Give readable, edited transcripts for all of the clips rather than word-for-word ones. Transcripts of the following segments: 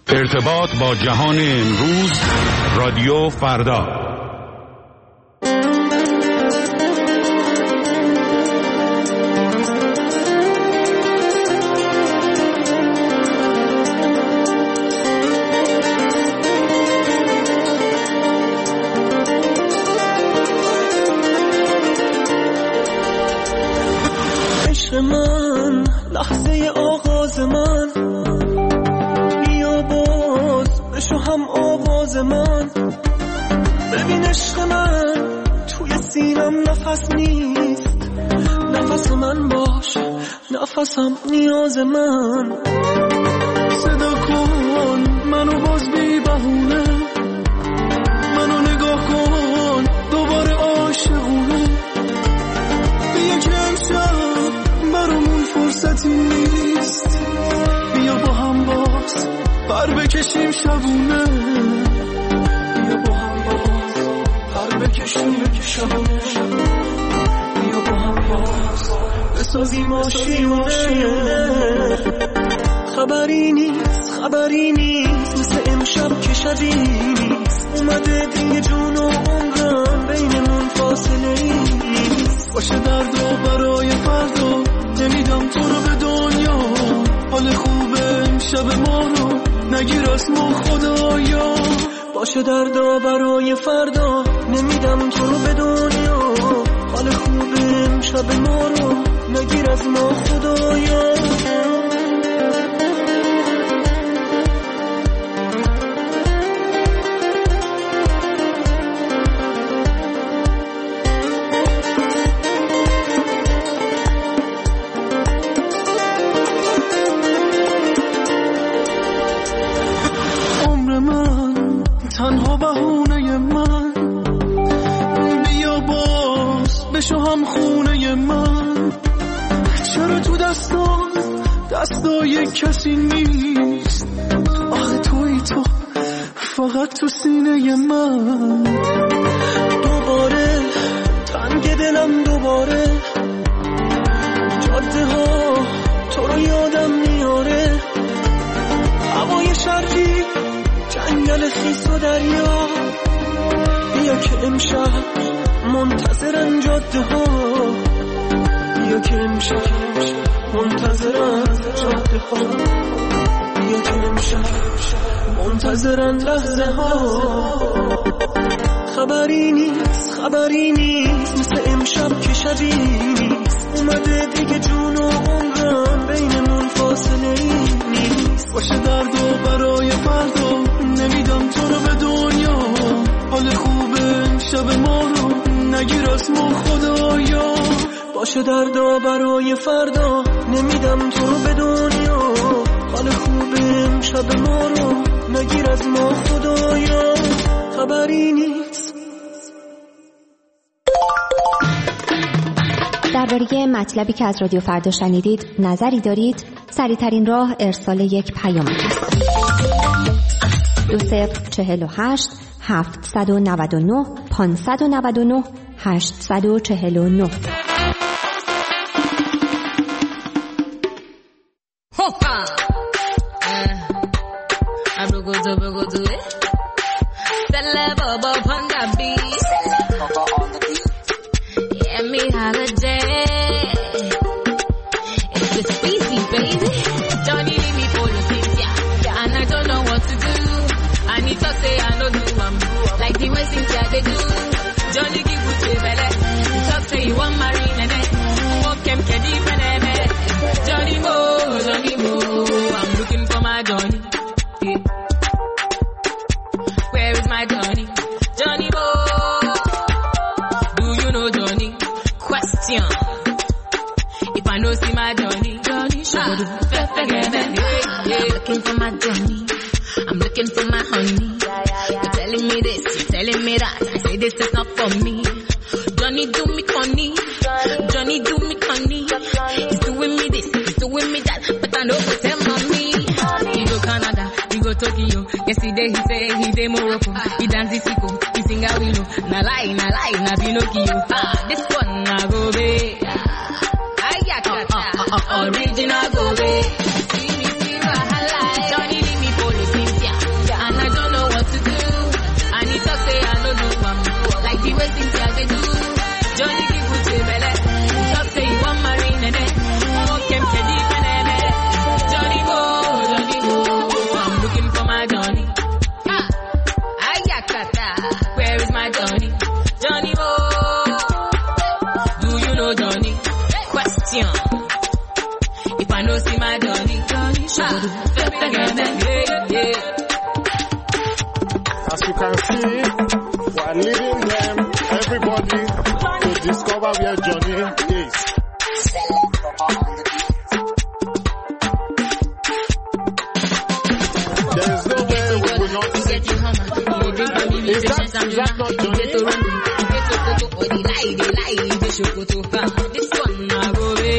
ارتباط با جهان امروز، رادیو فردا. عشق من، لحظه آغاز من، بیا باز بشو هم آواز من. ببین عشق من توی سینم نفس نیست، نفس من باش، نفسم نیاز من. صدا کن منو باز بی بهونه، منو نگاه کن دوباره عاشقونه. بیا که امشب برامون فرصتی نیست، بیا با هم باز پر بکشیم شبونه. بیا با هم باز پر بکشیم شبونه. بیا با هم باز بسازیم آشیونه. خبری نیست خبری نیست، مثل امشب که شبی نیست. اومده دیگه جون و عمرم بینمون فاصله نیست. باشه درد و برای فردا، نمیدم تو رو به دنیا. حال خوبه امشب ما رو نگیر از ما خدایا. باشه دردا برای فردا، نمیدم تو رو به دنیا. حال خوبه امشب ما رو نگیر از ما خدایا. تنها بهونه من، بیا باز بشو هم خونه من. چرا تو دستای کسی نیست؟ آخه توی تو فقط تو سینه من. دوباره تنگ دلم، دوباره جاده ها تو رو یادم میاره. هوای شرقی، جنگل خیس و دریا. بیا که امشب منتظرن جاده ها. بیا که امشب منتظرن جاده ها. بیا که امشب منتظرن لحظه ها. خبری نیست خبری نیست، مثل امشب که شبی نیست. اومده دیگه جون و عمرم بینمون فاصله نیست. باشه درد و برای فردا، نمیدم تو رو به دنیا. حال خوبه شب ما رو نگیر از ما خدایا. باشه دردا برای فردا، نمیدم تو رو به دنیا. حال خوبه شب ما رو نگیر از ما خدایا. خبری نیست. درباره مطلبی که از رادیو فردا شنیدید نظری دارید؟ سریع‌ترین راه ارسال یک پیام است. 2048 799 599 849. Yesterday he say he dey Morocco, he dance the sicko, he sing a willow. Na lie, na Pinocchio. This one na go be. Original go be. See me see wahala. Johnny leave me for the things. As you can see, we are leading them, everybody, to discover where Johnny is. There is no way we will not see you. Is that not Johnny? This one now go away.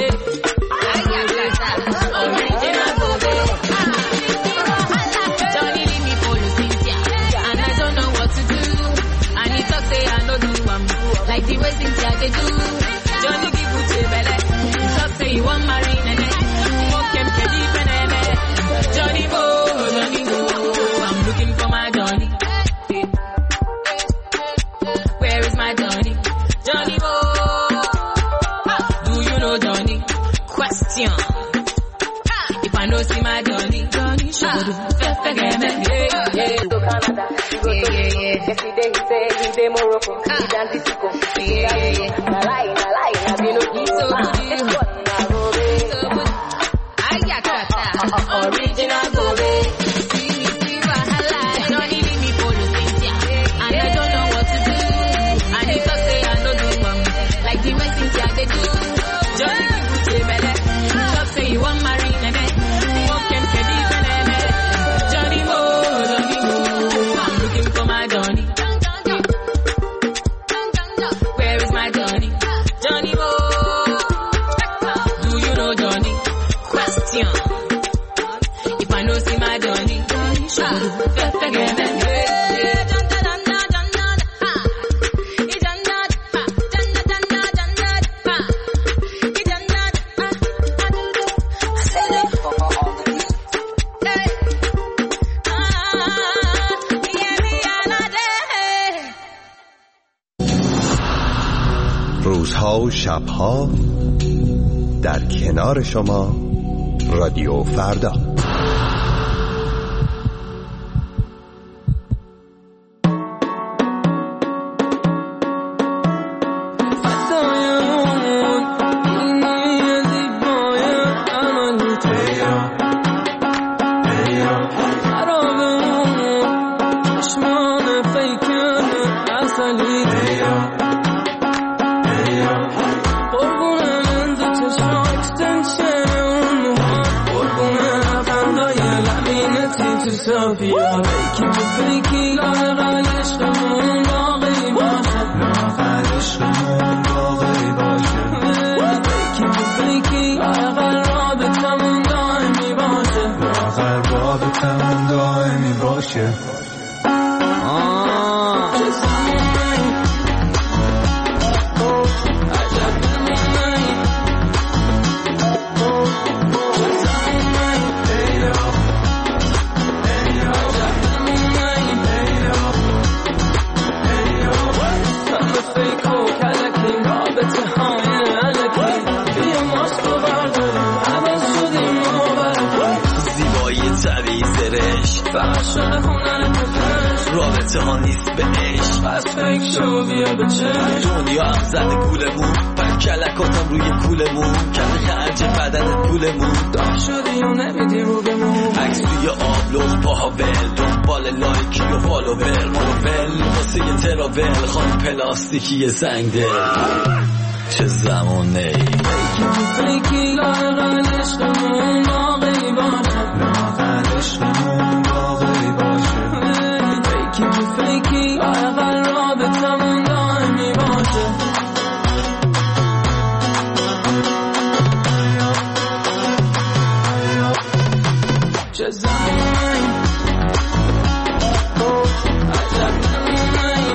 Like the way Cynthia they do, Johnny give you to belly. Talk say you want marry nene, walk him to deep nene. Johnny go, I'm looking for my Johnny. Where is my Johnny? Johnny go, do you know Johnny? Question. If I know see my Johnny, Johnny should do. To Canada, he go to yesterday he say he dey Morocco, he dance disco. Na lie, na Pinocchio. So this one na Gobe. Ayakata, original Gobe. See wahala, Johnny leave me for the Cynthia, and I don't know what to do. And he talk say I no do like the way Cynthia they do. Johnny give you belly, talk say you want marry nene, walk him to deep nene. Johnny mo, I'm looking for my Johnny. If I know see my Johnny, روزها و شبها در کنار شما رادیو فردا. رابطه ها نیست به عشق، پس فکر شو بیا به چشم. دنیا هم زده گولمون، پر کلکاتم روی کولمون، کمی خرج بدنت پولمون، دام شدی و نمیدی رو بمون. عکس توی آبلوز پاها ول، دنبال لایکی و فالوور، مالوول واسه یه تراول، خانم پلاستیکی سنگ دل. چه زمانه ای فیکی لاغل عشقمون باقی باشه، لاغل عشقمون باقی باشه. فیکی لاغل رابطمون دائمی باشه. چه زمانی عجب نمونی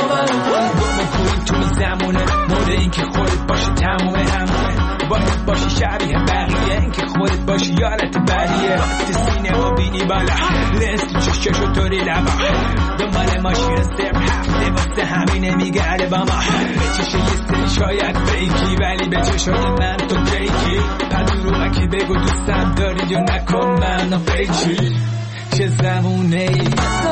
این که خودت باشه تمومه همونه، باید باشی شبیه بقیه، این که خودت باشی یالت بدیه. وقتی سینما بینی بالا لنز تو چششو طوری لبا، دنبال ماشین سرم هفته واسه همینه میگه الباما. به چشه یه سری شاید فیکی، ولی به چشای من تو کیکی. پدروغکی بگو دوستم داری یا نکن من فیکی. چه زمونه ای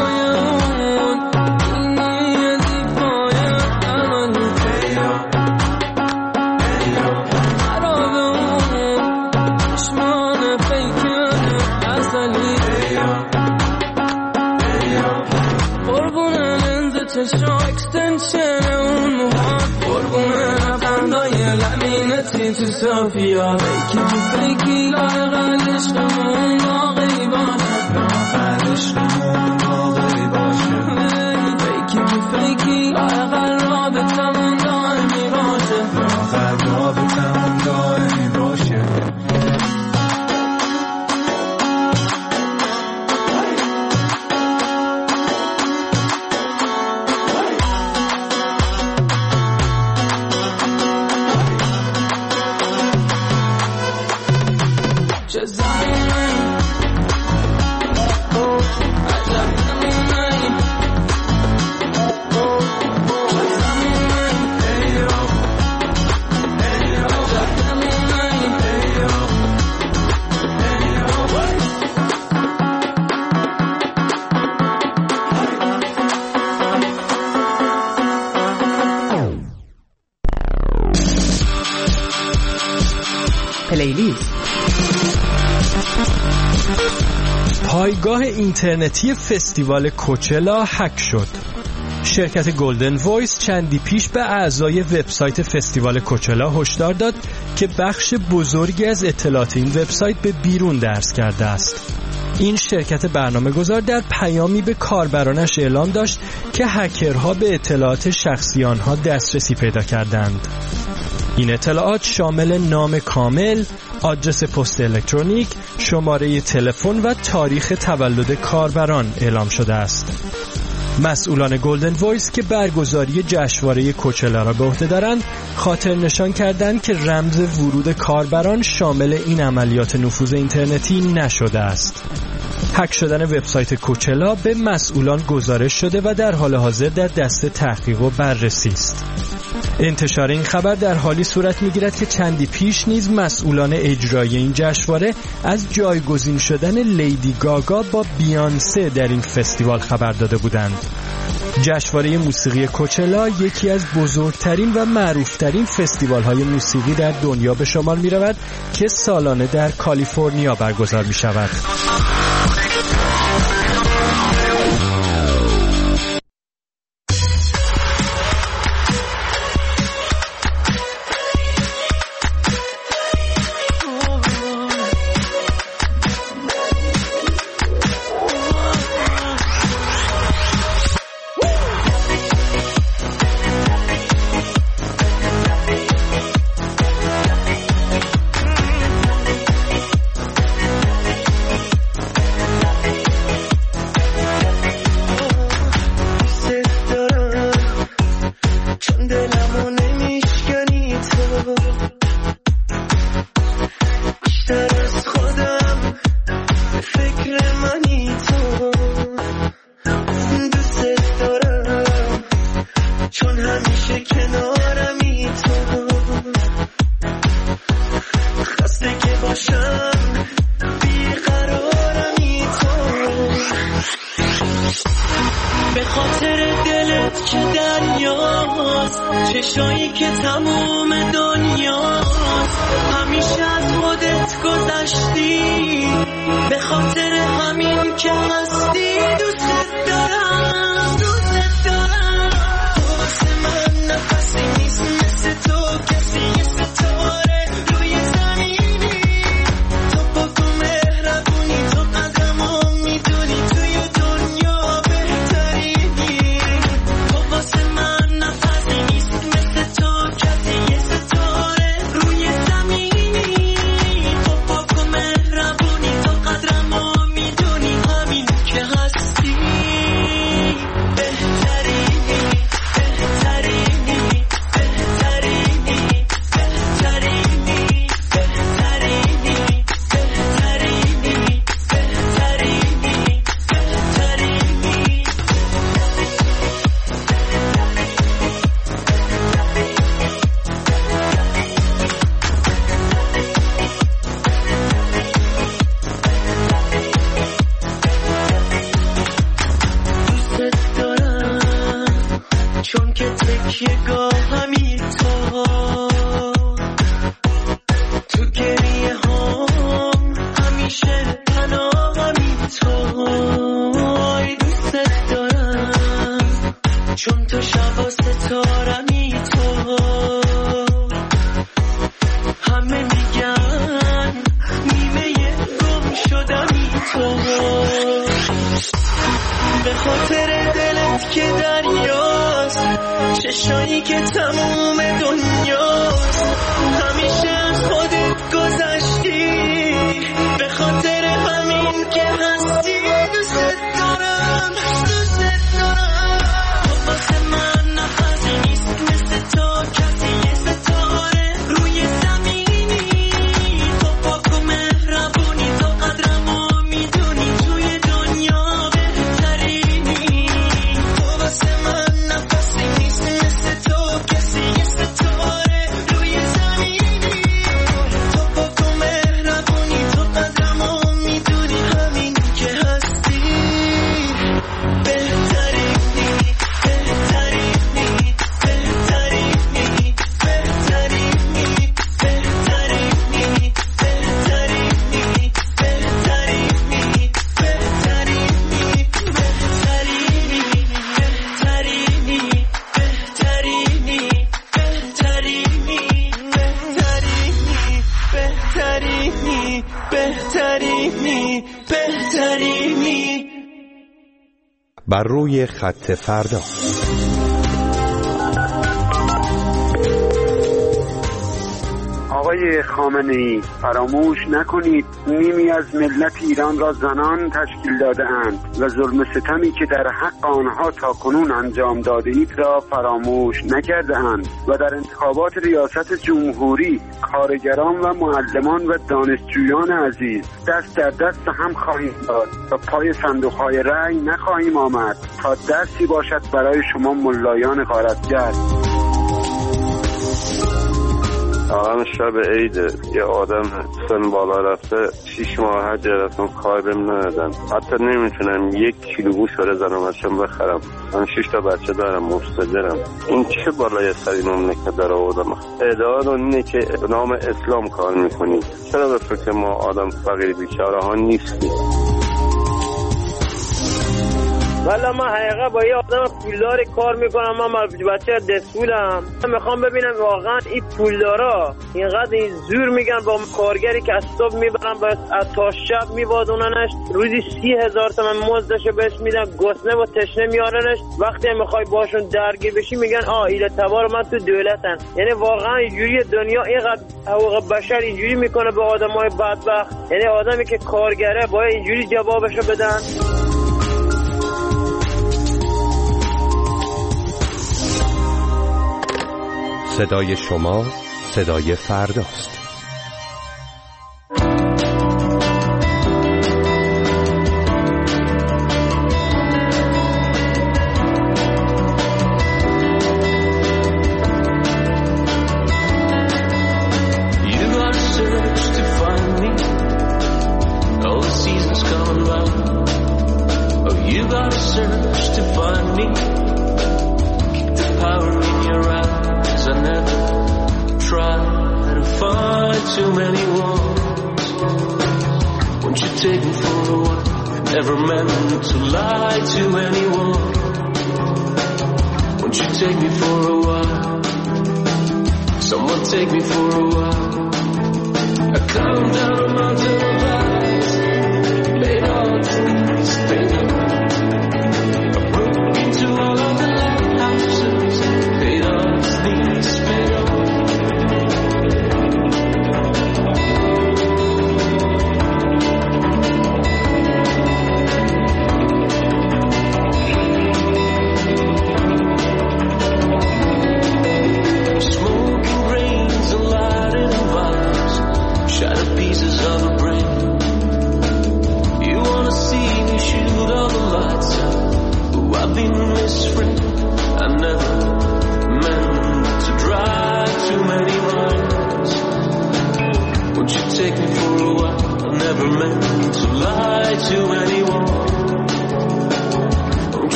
اکستنشن اون موها قربونه رفندای لمینتی تو صافیا. فیکی تو فیکی لاغل عشقمون واقعی باشه، لاغل عشقمون واقعی باشه. فیکی تو فیکی لاغل رابطمون دائمی باشه، لاغل رابطمون دائمی باشه. پلیلیست. پایگاه اینترنتی فستیوال کوچلا هک شد. شرکت گلدن وایس چندی پیش به اعضای وبسایت فستیوال کوچلا هشدار داد که بخش بزرگی از اطلاعات این وبسایت به بیرون درز کرده است. این شرکت برنامه‌گذار در پیامی به کاربرانش اعلام داشت که هکرها به اطلاعات شخصی آنها دسترسی پیدا کردند. این اطلاعات شامل نام کامل، آدرس پست الکترونیک، شماره تلفن و تاریخ تولد کاربران اعلام شده است. مسئولان گلدن وایس که برگزاری جشنواره کوچلا را به عهده دارند، خاطر نشان کردند که رمز ورود کاربران شامل این عملیات نفوذ اینترنتی نشده است. هک شدن وبسایت کوچلا به مسئولان گزارش شده و در حال حاضر در دست تحقیق و بررسی است. انتشار این خبر در حالی صورت می‌گیرد که چندی پیش نیز مسئولان اجرایی این جشنواره از جایگزین شدن لیدی گاگا با بیانسه در این فستیوال خبر داده بودند. جشنواره موسیقی کوچلا یکی از بزرگترین و معروفترین فستیوال‌های موسیقی در دنیا به شمار می‌رود که سالانه در کالیفرنیا برگزار می‌شود. چشایی که تموم دنیاست، همیشه از خودت گذشتی، به خاطر همین که هستی دوست دارم، دوست دارم. تو واسه من نفسی نیست مثل تو کسی، یه ستاره روی زمینی، تو پاک و مهربونی، تو قدرمو میدونی، توی دنیا بهترینی. تو واسه من نفسی نیست مثل تو کسی، یه ستاره روی زمینی، تو پاک و مهربونی، تو قدرمو میدونی، همین که خاطر دلت که دریاست، چشایی که تموم دنیاست. همیشه از خودت گذشتی، به خاطر همین که هستی. دوست دارم دوست دارم. تو واسه من نفسی نیست مثل تو کسی، یه ستاره روی زمینی. تو پاک و مهربونی، تو قدرمو میدونی، توی دنیا بهترینی. تو واسه من نفسی نیست مثل تو کسی، یه ستاره روی زمینی. تو پاک و مهربونی، تو قدرمو میدونی، همین که هستی بهترینی. بهترینی بهترینی بهترینی بهترینی بهترینی بهترینی بهترینی بهترینی. بر روی خط فردا. آقای خامنه‌ای، فراموش نکنید نیمی از ملت ایران را زنان تشکیل داده اند و ظلم ستمی که در حق آنها تا کنون انجام داده اید را فراموش نکرده اند و در انتخابات ریاست جمهوری کارگران و معلمان و دانشجویان عزیز دست در دست هم خواهیم داد و پای صندوق‌های رأی نخواهیم آمد تا درسی باشد برای شما ملایان غارتگر. الان شب عیده، یه آدم سن بالا رفته 6 ماه جرفتون کار بهم ندادن، حتی نمیتونم 1 کیلو گوشت برای زنمشم بخرم. من 6 تا بچه دارم، مستاجرم. این چه بالای سری مملکت در آوردم؟ ادعا اینه که به نام اسلام کار میکنید. چرا به فکر ما آدم فقیر بیچاره ها نیستیم؟ والا من حقیقا با یه آدم پولدار کار میکنم، من بچه دستپولم. من میخوام ببینم واقعا این پولدارا اینقدر این زور میگن با کارگری که از صبح میبرن از تا شب میبادوننش، روزی 30,000 تومان مزدشو بهش میدن، گسنه و تشنه میارنش. وقتی میخوای باشون درگیر بشی میگن ایله تبار من تو دولتن. یعنی واقعا اینجوری دنیا اینقدر حقوق بشر اینجوری میکنه به آدمای بدبخت؟ یعنی آدمی که کارگره باید اینجوری جوابشو بدن؟ صدای شما صدای فرداست.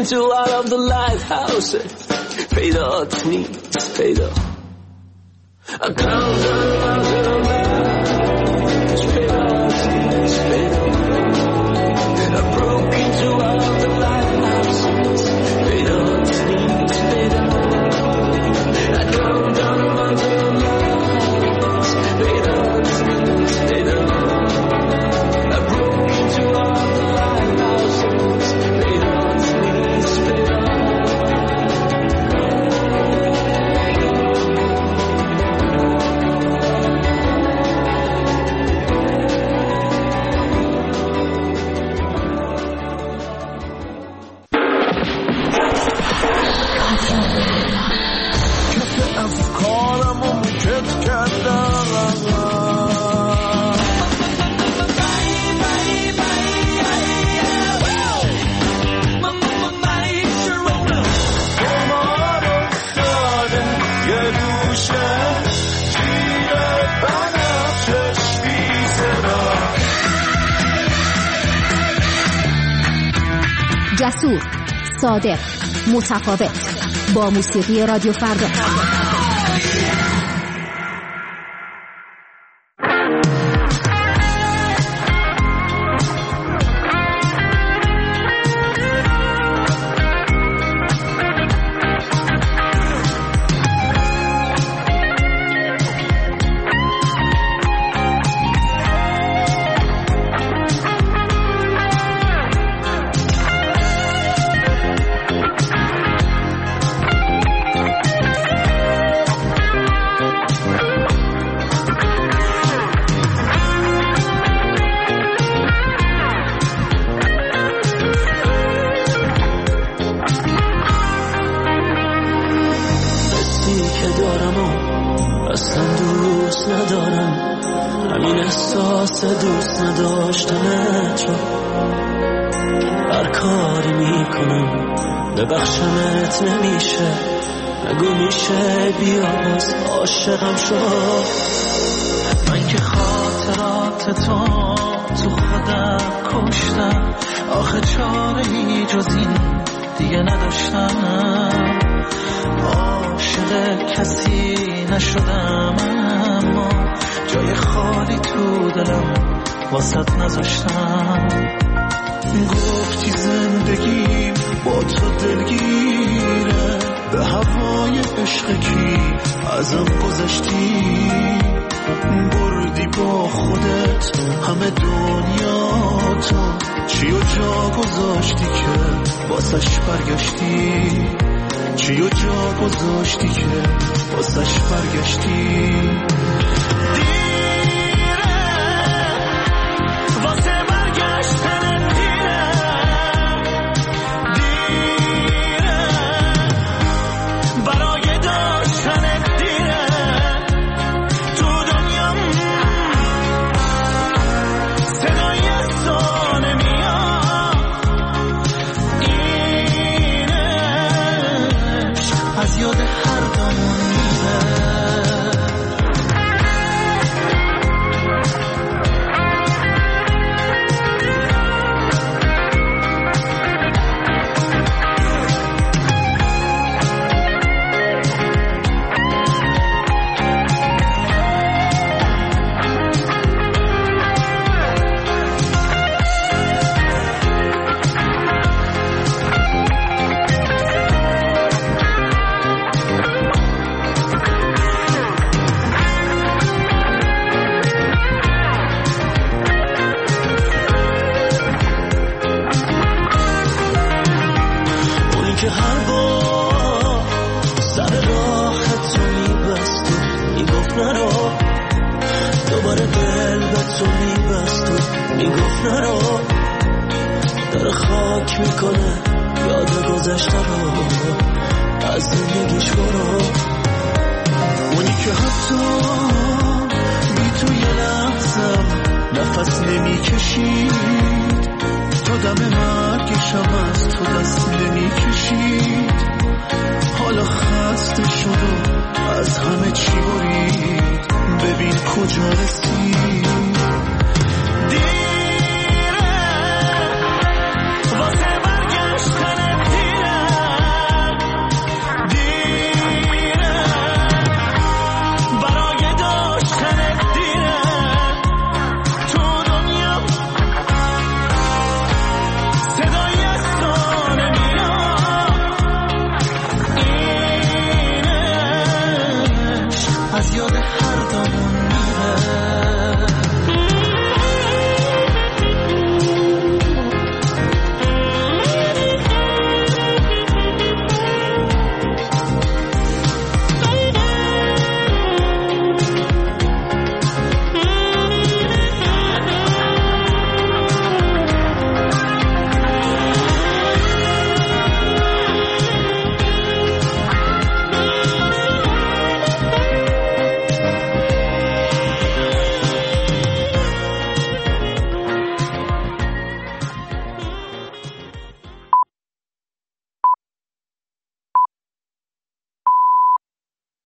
into all of the lighthouses. پیدات نیست پیدا I come down to the lights. پیدات نیست پیدا I broke into all of the lighthouses. پیدات نیست پیدا I come down to the lights. پیدات نیست پیدا I broke into all of the lighthouses. پیدات نیست پیدا جسور، صادق، متفاوت، با موسیقی رادیو فردا. دوست نداشتنت رو هر کاری میکنم ببخشمت نمیشه نگو میشه بیا باز عاشقم شد من که خاطرات تو خودم کشتم آخه چاره‌ای جز این دیگه نداشتم عاشق کسی نشدم اما جای خالی تو دلم واسط نذاشتم گفتی زندگیم با تو دلگیره به هوای عشق کی ازم گذشتی بردی با خودت همه دنیا تو چیو جا گذاشتی که واسش برگشتی چیو جا گذاشتی که واسش برگشتی از همه چی برید ببین کجا رسید